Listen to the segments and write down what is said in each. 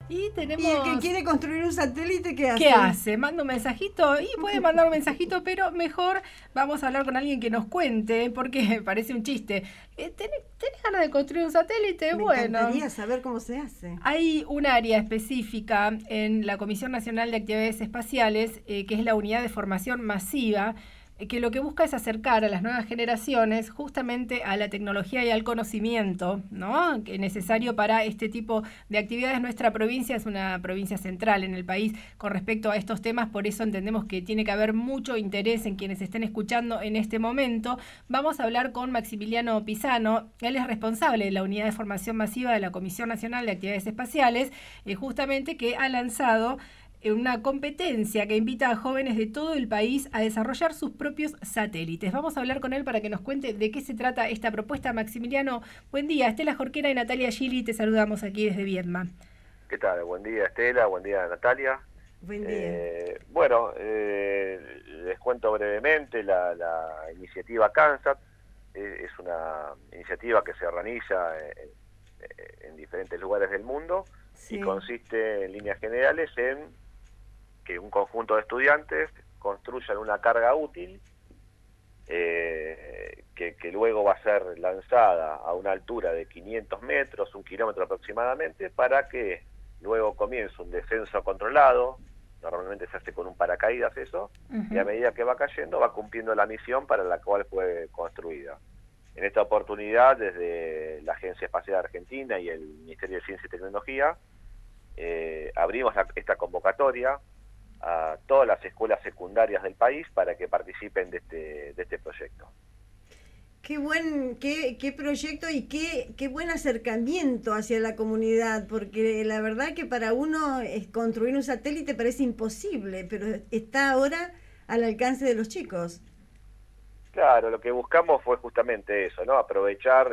Y tenemos... ¿Y el que quiere construir un satélite qué hace? ¿Qué hace? ¿Manda un mensajito? Y puede mandar un mensajito, pero mejor vamos a hablar con alguien que nos cuente, porque parece un chiste. ¿Tenés ganas de construir un satélite? Me encantaría saber cómo se hace. Hay un área específica en la Comisión Nacional de Actividades Espaciales, que es la Unidad de Formación Masiva, que lo que busca es acercar a las nuevas generaciones justamente a la tecnología y al conocimiento, ¿no?, que es necesario para este tipo de actividades. Nuestra provincia es una provincia central en el país con respecto a estos temas, por eso entendemos que tiene que haber mucho interés en quienes estén escuchando en este momento. Vamos a hablar con Maximiliano Pisano, él es responsable de la Unidad de Formación Masiva de la Comisión Nacional de Actividades Espaciales, justamente que ha lanzado una competencia que invita a jóvenes de todo el país a desarrollar sus propios satélites. Vamos a hablar con él para que nos cuente de qué se trata esta propuesta. Maximiliano, buen día. Estela Jorquera y Natalia Gili, te saludamos aquí desde Viedma. ¿Qué tal? Buen día, Estela, buen día, Natalia. Buen día. Les cuento brevemente la iniciativa CANSAT. Es una iniciativa que se organiza en diferentes lugares del mundo, sí, y consiste en líneas generales en que un conjunto de estudiantes construyan una carga útil que luego va a ser lanzada a una altura de 500 metros, 1 kilómetro aproximadamente, para que luego comience un descenso controlado. Normalmente se hace con un paracaídas eso, y a medida que va cayendo va cumpliendo la misión para la cual fue construida. En esta oportunidad, desde la Agencia Espacial Argentina y el Ministerio de Ciencia y Tecnología, abrimos esta convocatoria a todas las escuelas secundarias del país para que participen de este proyecto. Qué proyecto y qué buen acercamiento hacia la comunidad, porque la verdad que para uno construir un satélite parece imposible, pero está ahora al alcance de los chicos. Claro, lo que buscamos fue justamente eso, ¿no? Aprovechar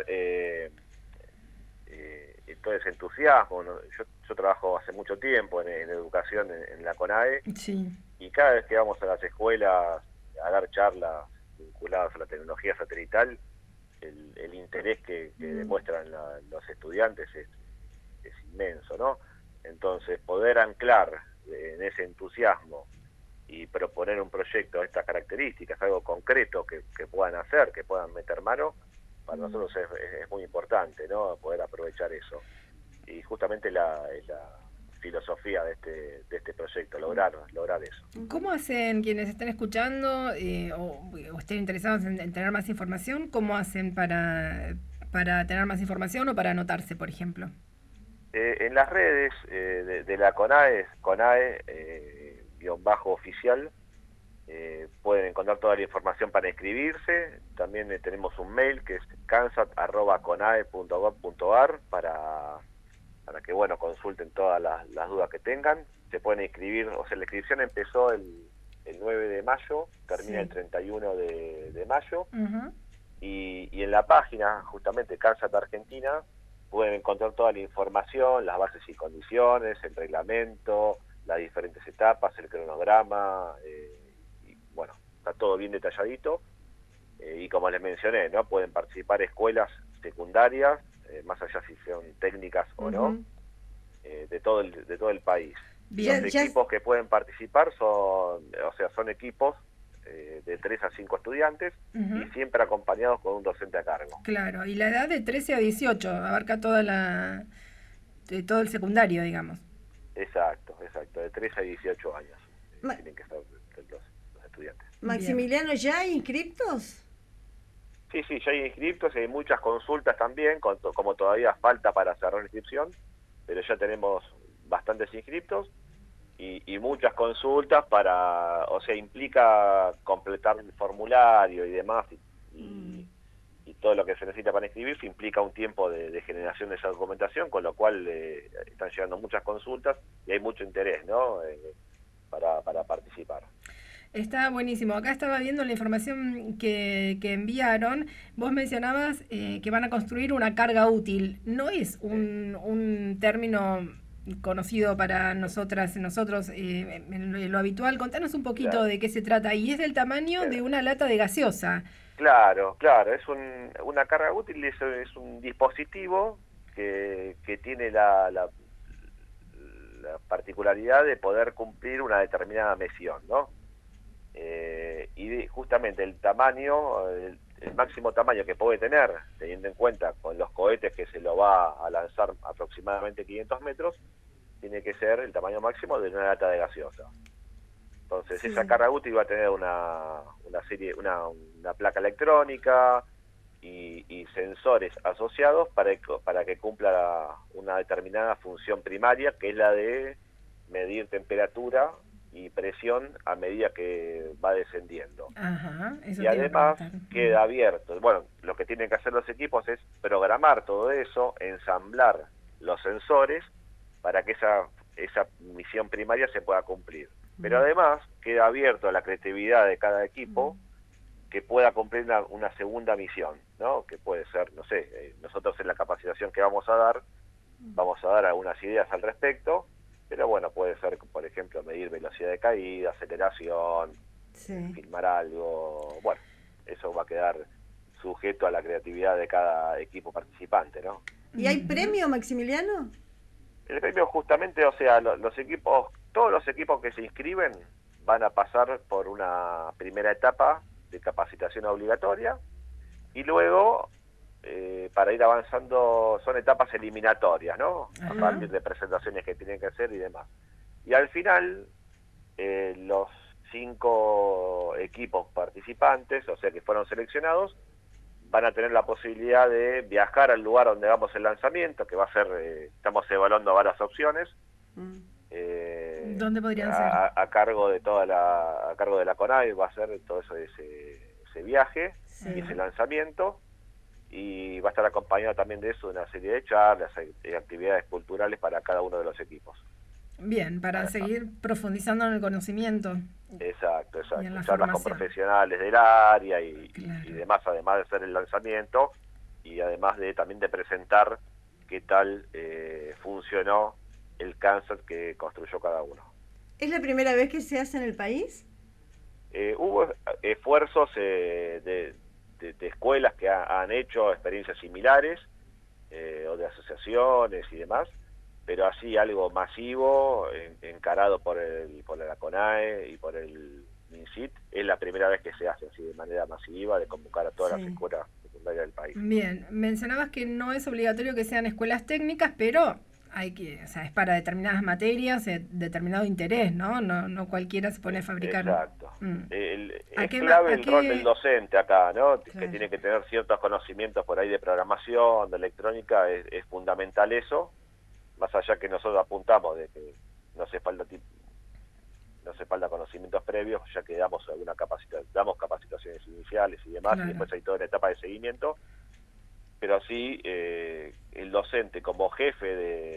todo ese entusiasmo, ¿no? Yo trabajo hace mucho tiempo en educación en la CONAE, sí, y cada vez que vamos a las escuelas a dar charlas vinculadas a la tecnología satelital, el interés que demuestran los estudiantes es inmenso, ¿no? Entonces, poder anclar en ese entusiasmo y proponer un proyecto de estas características, algo concreto que puedan hacer, que puedan meter mano, para nosotros es muy importante, ¿no? Poder aprovechar eso. Y justamente la filosofía de este proyecto, lograr eso. ¿Cómo hacen quienes estén escuchando o estén interesados en tener más información? ¿Cómo hacen para tener más información o para anotarse, por ejemplo? En las redes de la CONAE, _oficial, pueden encontrar toda la información para inscribirse. También tenemos un mail que es cansat@conae.gov.ar para que consulten todas las dudas que tengan. Se pueden inscribir, o sea, la inscripción empezó el 9 de mayo, termina el 31 de mayo, y en la página justamente CANSAT Argentina pueden encontrar toda la información, las bases y condiciones, el reglamento, las diferentes etapas, el cronograma, está todo bien detalladito, y como les mencioné, ¿no? Pueden participar escuelas secundarias, más allá si son técnicas o no, de todo el país. Bien. Los equipos que pueden participar son equipos de 3 a 5 estudiantes, y siempre acompañados con un docente a cargo. Claro, y la edad de 13 a 18 abarca todo el secundario, digamos. Exacto, de 13 a 18 años tienen que estar los estudiantes. Maximiliano, ¿ya hay inscriptos? Sí, ya hay inscriptos, hay muchas consultas también, como todavía falta para cerrar la inscripción, pero ya tenemos bastantes inscriptos y muchas consultas implica completar el formulario y demás, y todo lo que se necesita para inscribirse implica un tiempo de generación de esa documentación, con lo cual están llegando muchas consultas y hay mucho interés, ¿no? Para participar. Está buenísimo. Acá estaba viendo la información que enviaron. Vos mencionabas que van a construir una carga útil. No es un término conocido para nosotros, en lo habitual. Contanos un poquito de qué se trata. Y es del tamaño de una lata de gaseosa. Claro. Es una carga útil, es un dispositivo que tiene la particularidad de poder cumplir una determinada misión, ¿no? Y justamente el tamaño, el máximo tamaño que puede tener, teniendo en cuenta con los cohetes que se lo va a lanzar aproximadamente 500 metros, tiene que ser el tamaño máximo de una lata de gaseosa. Entonces esa carga útil va a tener una placa electrónica y sensores asociados para que cumpla una determinada función primaria, que es la de medir temperatura y presión a medida que va descendiendo. Ajá, eso y además queda abierto. Bueno, lo que tienen que hacer los equipos es programar todo eso, ensamblar los sensores para que esa misión primaria se pueda cumplir. Pero además queda abierto a la creatividad de cada equipo que pueda cumplir una segunda misión, ¿no? Que puede ser, no sé, nosotros en la capacitación que vamos a dar algunas ideas al respecto, pero bueno, puede ser, por ejemplo, medir velocidad de caída, aceleración, filmar algo. Bueno, eso va a quedar sujeto a la creatividad de cada equipo participante, ¿no? ¿Y hay premio, Maximiliano? El premio justamente, o sea, los equipos, todos los equipos que se inscriben van a pasar por una primera etapa de capacitación obligatoria y luego para ir avanzando son etapas eliminatorias, ¿no? A partir de presentaciones que tienen que hacer y demás. Y al final los 5 equipos participantes, o sea que fueron seleccionados, van a tener la posibilidad de viajar al lugar donde hagamos el lanzamiento, que va a ser, estamos evaluando varias opciones. ¿Dónde podrían ser? A cargo de a cargo de la CONAE va a ser todo eso, ese viaje y ese lanzamiento, y va a estar acompañado también de eso de una serie de charlas y actividades culturales para cada uno de los equipos. Bien, para seguir profundizando en el conocimiento. Exacto. Charlas con profesionales del área y demás, además de hacer el lanzamiento y además también de presentar qué tal funcionó el cáncer que construyó cada uno. ¿Es la primera vez que se hace en el país? Hubo esfuerzos de escuelas que han hecho experiencias similares o de asociaciones y demás, pero así algo masivo, encarado por la CONAE y por el MinSit, es la primera vez que se hace así de manera masiva, de convocar a todas las escuelas secundarias del país. Bien, mencionabas que no es obligatorio que sean escuelas técnicas, pero es para determinadas materias, determinado interés, ¿no? No cualquiera se pone a fabricar. Exacto. Es clave el rol del docente acá, ¿no? Claro. Que tiene que tener ciertos conocimientos por ahí de programación, de electrónica, es fundamental eso. Más allá que nosotros apuntamos de que no hace falta conocimientos previos, ya que damos capacitaciones iniciales y demás, y después hay toda una etapa de seguimiento, pero sí el docente como jefe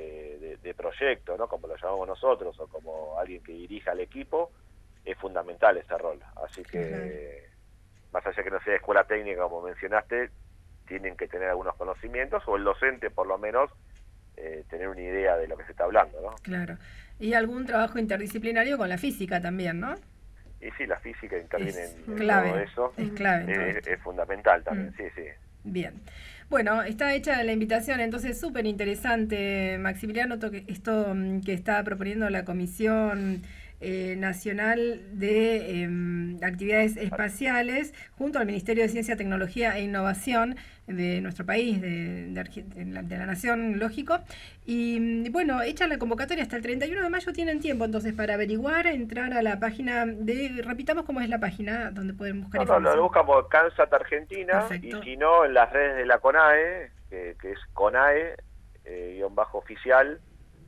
de proyecto, ¿no? Como lo llamamos nosotros, o como alguien que dirija al equipo, es fundamental ese rol. Así que, más allá que no sea escuela técnica, como mencionaste, tienen que tener algunos conocimientos, o el docente por lo menos tener una idea de lo que se está hablando, ¿no? Claro. Y algún trabajo interdisciplinario con la física también, ¿no? Y sí, la física interviene en clave, todo eso. Es clave. Es fundamental también, sí. Bien. Bueno, está hecha la invitación, entonces súper interesante, Maximiliano, esto que está proponiendo la Comisión Nacional de Actividades Espaciales, junto al Ministerio de Ciencia, Tecnología e Innovación de nuestro país, de la Nación, lógico. Y bueno, hecha la convocatoria hasta el 31 de mayo, tienen tiempo entonces para averiguar, entrar a la página repitamos cómo es la página donde pueden buscar información. Lo buscamos CANSAT Argentina. Perfecto. Y si no, en las redes de la CONAE, que es CONAE _oficial,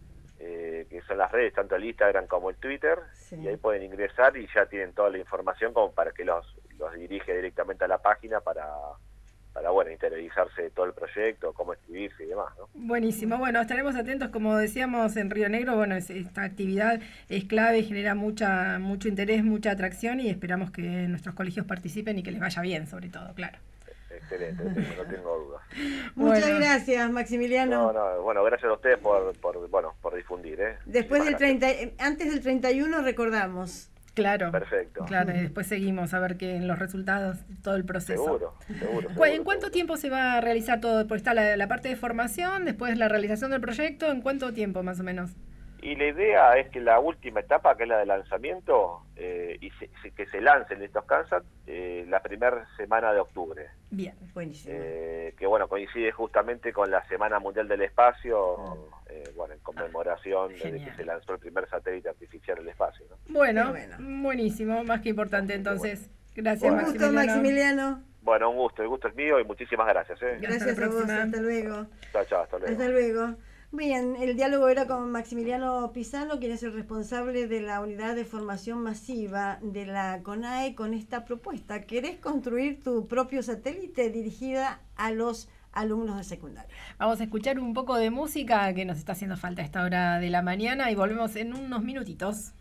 que son las redes, tanto el Instagram como el Twitter, y ahí pueden ingresar y ya tienen toda la información como para que los dirige directamente a la página para interiorizarse de todo el proyecto, cómo escribirse y demás, ¿no? Buenísimo. Bueno, estaremos atentos, como decíamos en Río Negro, bueno, esta actividad es clave, genera mucho interés, mucha atracción, y esperamos que nuestros colegios participen y que les vaya bien, sobre todo, claro. Excelente, no tengo dudas. Muchas gracias, Maximiliano. Bueno, gracias a ustedes por difundir, Después antes del 31 recordamos. Claro. Perfecto. Claro, y después seguimos a ver los resultados, todo el proceso. Seguro. ¿En cuánto tiempo se va a realizar todo? Pues está la parte de formación, después la realización del proyecto, ¿en cuánto tiempo más o menos? Y la idea es que la última etapa, que es la de lanzamiento, que se lancen estos CANSAT la primera semana de octubre. Bien, buenísimo. Que bueno, coincide justamente con la Semana Mundial del Espacio, en conmemoración de que se lanzó el primer satélite artificial en el espacio, ¿no? Bueno, buenísimo, más que importante entonces. Gracias, Un gusto, Maximiliano. Bueno, un gusto, el gusto es mío y muchísimas gracias. Gracias a vos, hasta luego. Chao, hasta luego. Hasta luego. Bien, el diálogo era con Maximiliano Pisano, quien es el responsable de la unidad de formación masiva de la CONAE, con esta propuesta. ¿Querés construir tu propio satélite dirigida a los alumnos de secundaria? Vamos a escuchar un poco de música que nos está haciendo falta a esta hora de la mañana y volvemos en unos minutitos.